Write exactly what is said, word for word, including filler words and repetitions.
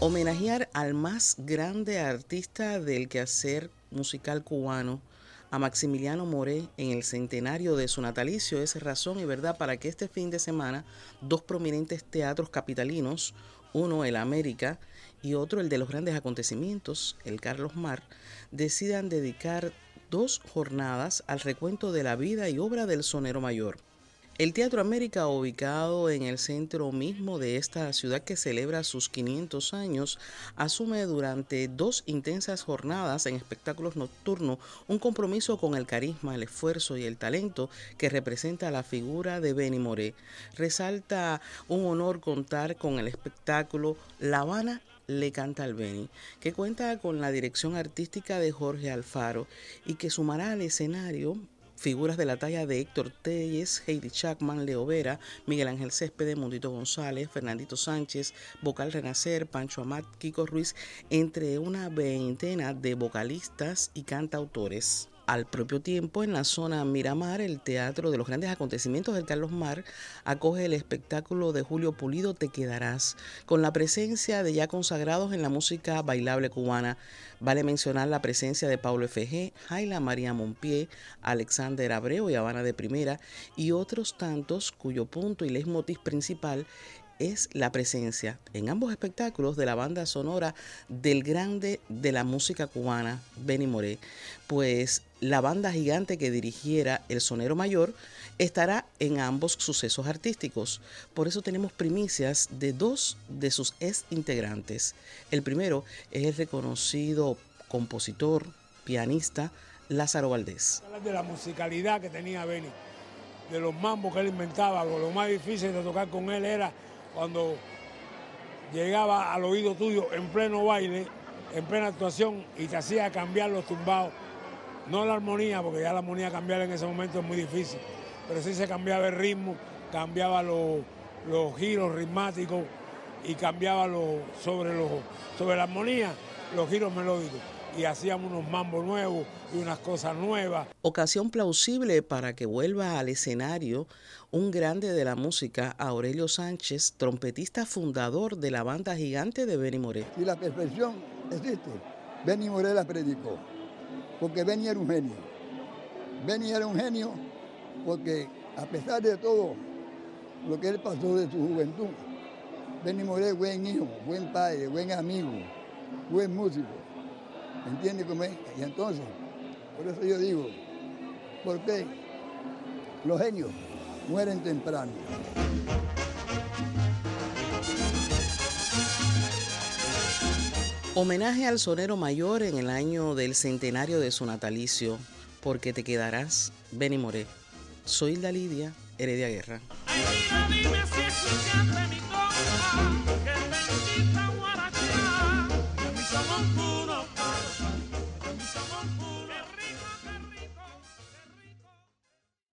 Homenajear al más grande artista del quehacer musical cubano, a Maximiliano Moré, en el centenario de su natalicio es razón y verdad para que este fin de semana dos prominentes teatros capitalinos, uno el América y otro el de los grandes acontecimientos, el Carlos Mar, decidan dedicar dos jornadas al recuento de la vida y obra del sonero mayor. El Teatro América, ubicado en el centro mismo de esta ciudad que celebra sus quinientos años, asume durante dos intensas jornadas en espectáculos nocturnos un compromiso con el carisma, el esfuerzo y el talento que representa la figura de Benny Moré. Resalta un honor contar con el espectáculo La Habana le canta al Benny, que cuenta con la dirección artística de Jorge Alfaro y que sumará al escenario figuras de la talla de Héctor Telles, Heidi Chapman, Leo Vera, Miguel Ángel Céspedes, Mundito González, Fernandito Sánchez, Vocal Renacer, Pancho Amat, Kiko Ruiz, entre una veintena de vocalistas y cantautores. Al propio tiempo, en la zona Miramar, el Teatro de los Grandes Acontecimientos del Carlos Mar acoge el espectáculo de Julio Pulido Te Quedarás, con la presencia de ya consagrados en la música bailable cubana. Vale mencionar la presencia de Pablo F G, Jaila María Monpié, Alexander Abreu y Habana de Primera, y otros tantos cuyo punto y leitmotiv principal es la presencia en ambos espectáculos de la banda sonora del grande de la música cubana, Benny Moré, pues la banda gigante que dirigiera el sonero mayor estará en ambos sucesos artísticos. Por eso tenemos primicias de dos de sus ex integrantes. El primero es el reconocido compositor, pianista, Lázaro Valdés. De la musicalidad que tenía Benny, de los mambos que él inventaba, lo más difícil de tocar con él era cuando llegaba al oído tuyo en pleno baile, en plena actuación, y te hacía cambiar los tumbados. No la armonía, porque ya la armonía cambiar en ese momento es muy difícil, pero sí se cambiaba el ritmo, cambiaba los, los giros ritmáticos y cambiaba los, sobre, los, sobre la armonía los giros melódicos. Y hacíamos unos mambos nuevos y unas cosas nuevas. Ocasión plausible para que vuelva al escenario un grande de la música, Aurelio Sánchez, trompetista fundador de la banda gigante de Benny Moré. Si la perfección existe, Benny Moré la predicó, porque Benny era un genio. Benny era un genio porque a pesar de todo lo que él pasó de su juventud, Benny Moré es buen hijo, buen padre, buen amigo, buen músico. ¿Entiende cómo es? Y entonces, por eso yo digo, ¿por qué los genios mueren temprano? Homenaje al sonero mayor en el año del centenario de su natalicio, Porque te quedarás, Benny Moré. Soy Hilda Lidia, Heredia Guerra. Ay, mira, dime si escuchaste mi cosa, que bendita